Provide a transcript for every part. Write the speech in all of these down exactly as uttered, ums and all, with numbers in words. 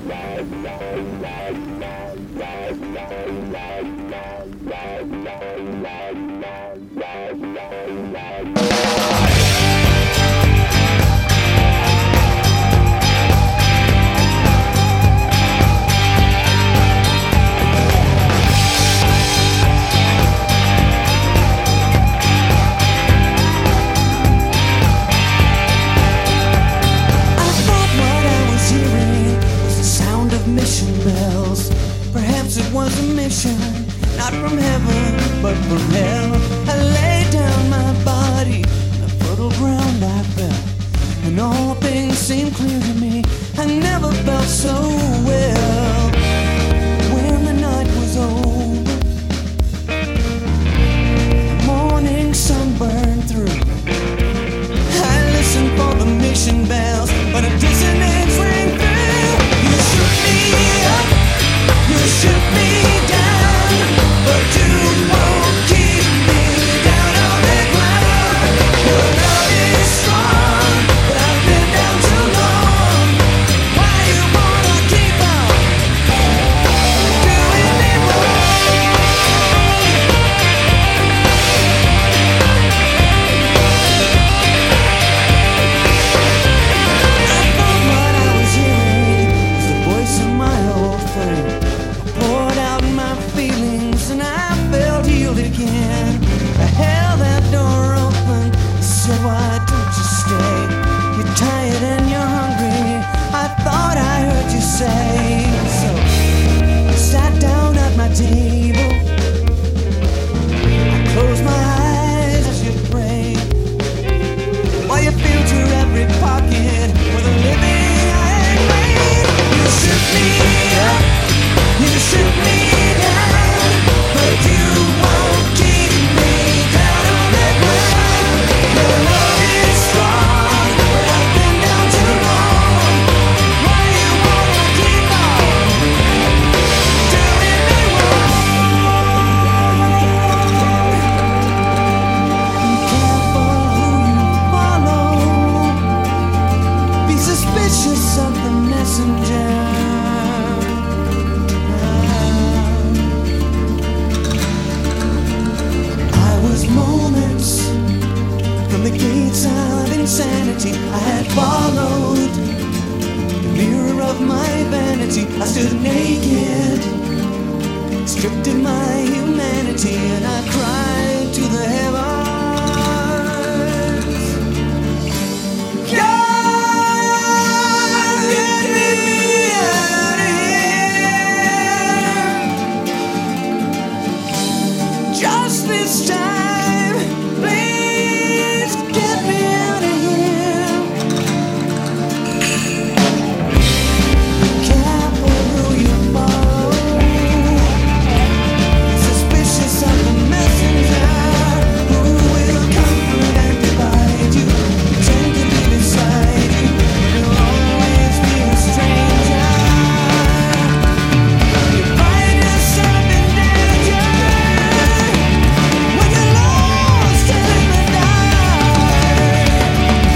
Mission bells. Perhaps it was a mission, not from heaven, but from hell. I laid down my body on the fertile ground I fell, and all things seemed clear to me. I never felt so well. When the night was over, the morning sun burned through. I listened for the mission bells, but a dissonance rang through. You shook me up, you shook me down, but you won't keep me down on the ground. Your love is strong, but I've been down too long. Why you wanna keep on doing me wrong? I thought what I was hearing was the voice of my old friend. I poured out my feelings and I felt healed again. I held that door open, I said, why don't you stay? You're tired and you're hungry, I thought I heard you say. So I sat down at my table, I closed my eyes as you pray, while you filled your every pocket with a living I had made. You shook me up, you shook me down, but you won't keep me down on the ground. Your love is strong, but I've been down too long. Why you wanna keep on doing me wrong? Be careful who you follow. Be suspicious of the messenger. I was moments from the gates of insanity. I had followed the mirror of my vanity. I stood naked, stripped of my humanity, and I cried to the heavens. God, get me out of here. Just this time, please get me out of here. Be careful who you follow. Suspicious of the messenger who will comfort and divide you. Pretend to be beside you, but you'll always be a stranger. You find yourself in danger when you're lost in the dark.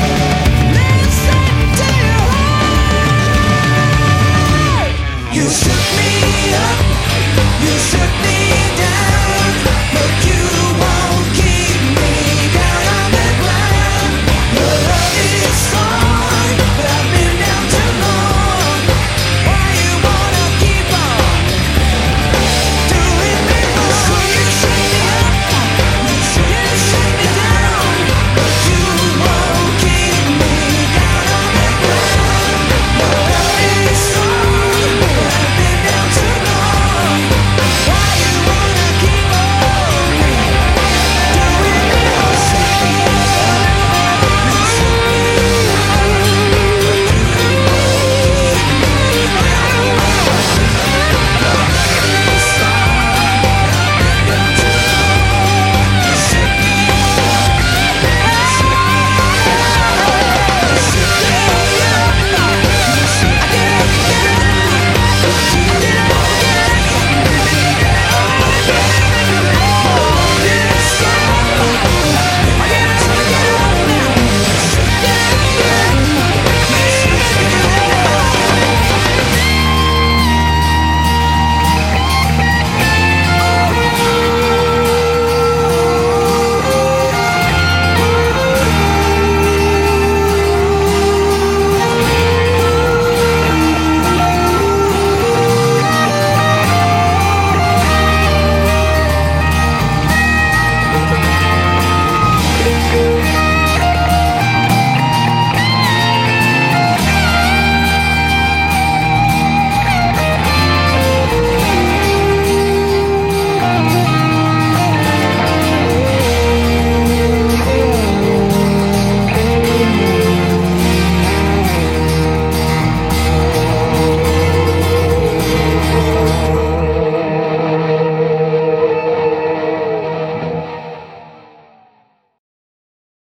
Listen to your heart. You should